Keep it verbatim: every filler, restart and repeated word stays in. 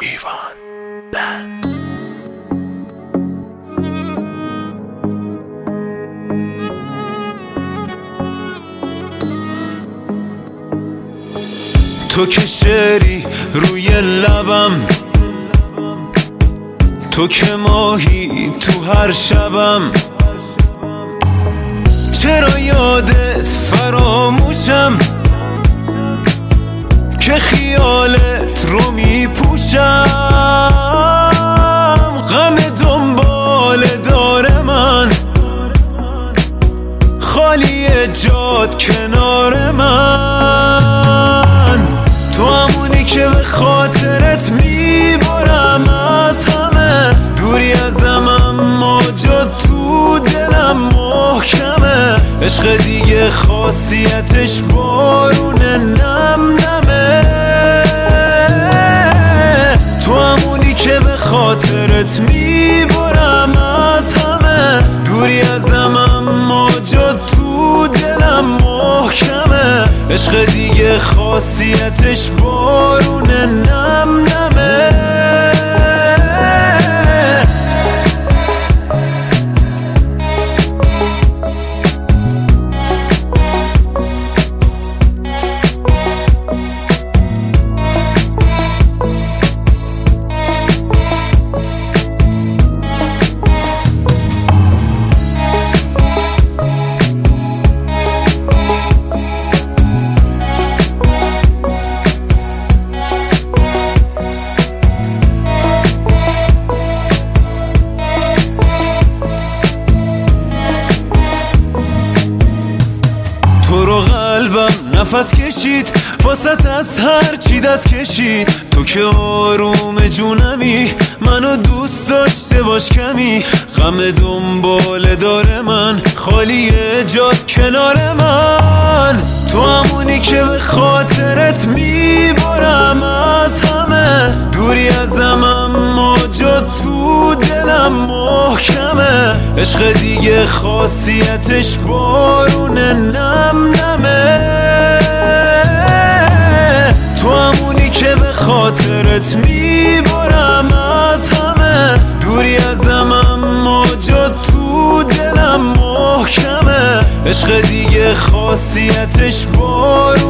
ایوان بند. تو که شعری روی لبم، تو که ماهی تو هر شبم، چرا یادت فراموشم که خیالت رو میپوشم. غم دنبال داره من، خالی جاد کنار من. تو همونی که به خاطرت میبرم از همه، دوری ازم اما جا تو دلم محکمه. عشق دیگه خاصیتش بارون نم نمه. تو همونی که به خاطرت میبرم از همه، دوری ازم اما جا تو دلم محکمه. عشق دیگه خاصیتش بارون نم نمه. تو رو قلبم نفس کشید، واسط از هر چی دست کشید. تو که آروم جونمی، منو دوست داشته باش کمی. غم دنبال داره من، خالی جاد کنار من. تو همونی که به خاطرت میبرم از همه، دوری ازم اما جا تو دلم محکمه. عشق دیگه خاصیتش بارون نم نمه. تو همونی که به خاطرت میبرم از همه، دوری ازم اما جا تو دلم محکمه. عشق دیگه خاصیتش بارون